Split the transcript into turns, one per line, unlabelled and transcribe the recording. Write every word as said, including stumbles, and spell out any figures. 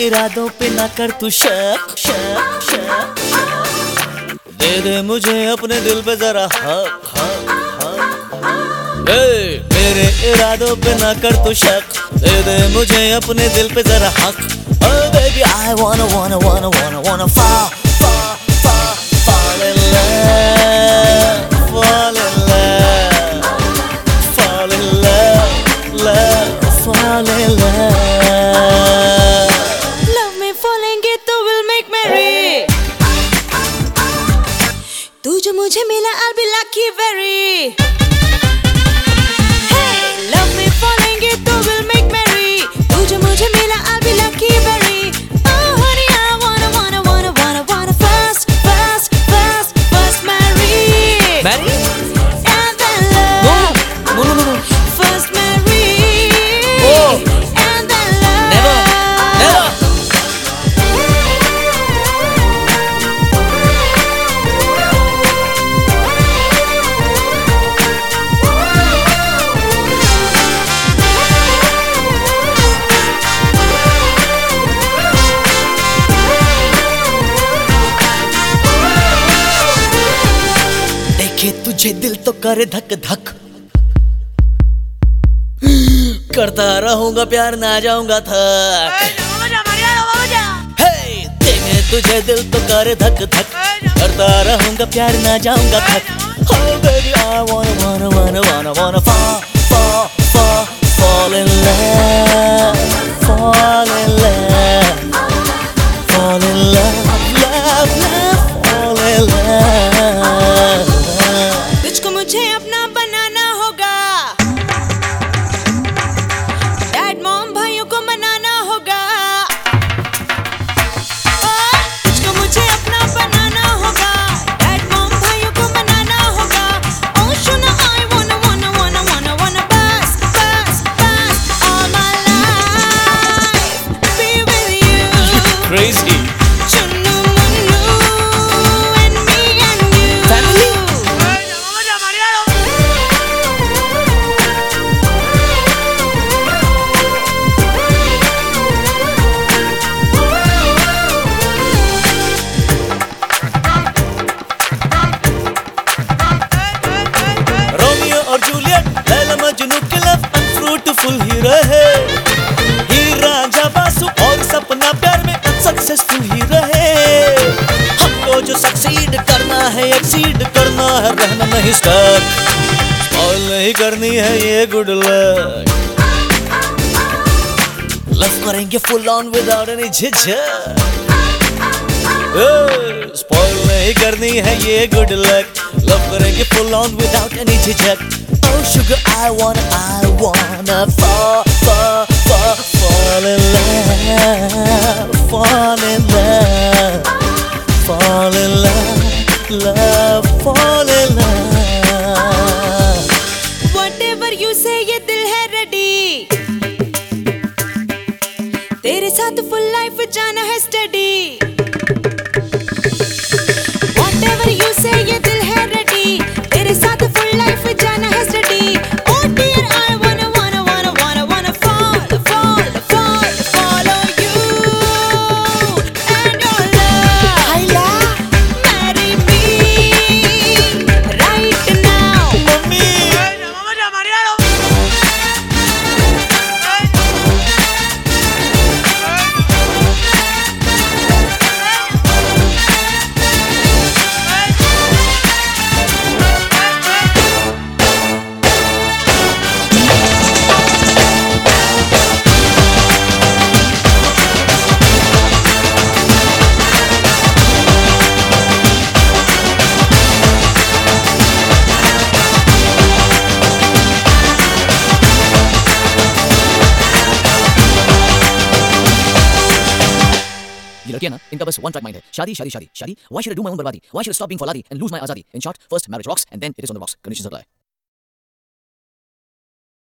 इरादों पे ना कर तू शक शक शक शक। दे दे मुझे अपने दिल पे जरा हक हक हक। ए, मेरे इरादों पे ना कर तू शक, दे दे मुझे अपने दिल पे जरा हक। Oh baby I wanna wanna wanna wanna wanna fall fall fall fall in love, fall in love, fall in love, love, fall in love.
Love me fallenगे तो we'll make merry। तू जो मुझे मिला I'll be lucky very। Hey, love me fallenगे तो we'll make merry। तू जो मुझे मिला I'll be lucky very। Oh honey I wanna wanna wanna wanna wanna first first first first marry।
Marry?
And then love।
No no no no.
First marry।
Oh.
And then love।
Never never. तुझे दिल तो करे धक धक, करता रहूंगा प्यार ना जाऊंगा थक। हे देखे तुझे दिल तो करे धक धक, करता रहूंगा प्यार ना जाऊंगा थक। Oh baby I wanna wanna wanna wanna wanna fall fall fall fall in love, fall in love, fall in love, love love, fall in love।
तुझको मुझे अपना बनाना होगा, डैड मॉम भाइयों को मनाना होगा। तुझको मुझे अपना बनाना होगा, डैड मॉम भाइयों को मनाना होगा। Oh सुनो I wanna wanna wanna wanna wanna bust bust bust all my life be with you।
Crazy।
Chunnu Munnu and me and you।
Family? और जूलियट लैला मजनू के लव अनफ्रूटफुल ही रहे, हीर रांझा बासु और सपना प्यार में अनसक्सेसफुल ही रहे। हमको जो सक्सीड करना है एक्सीड करना है, रहना नहीं स्टक, स्पॉइल नहीं करनी है ये गुड लक। लव करेंगे फुल ऑन विदाउट एनी झिझक, स्पॉइल नहीं करनी है ये गुड लक। लव करेंगे फुल ऑन विदाउट एनी झिझक। Oh sugar I wanna I wanna fall fall fall fall in love, fall in love, fall in love, love, fall in love।
Whatever you say ये दिल है ready, तेरे साथ full life जाना है steady। Whatever you say ये दिल है ready, तेरे साथ full life जाना है steady। Oh dear I wanna wanna wanna wanna wanna fall fall fall follow you and your love। Hayla marry me right now।
Mummy ये लड़कियां ना, इनका बस वन ट्रैक माइंड है। शादी शादी शादी शादी। Why should I do my own बर्बादी? Why should I stop being फौलादी and lose my आजादी? In short, first marriage rocks and then it is on the rocks। Conditions apply।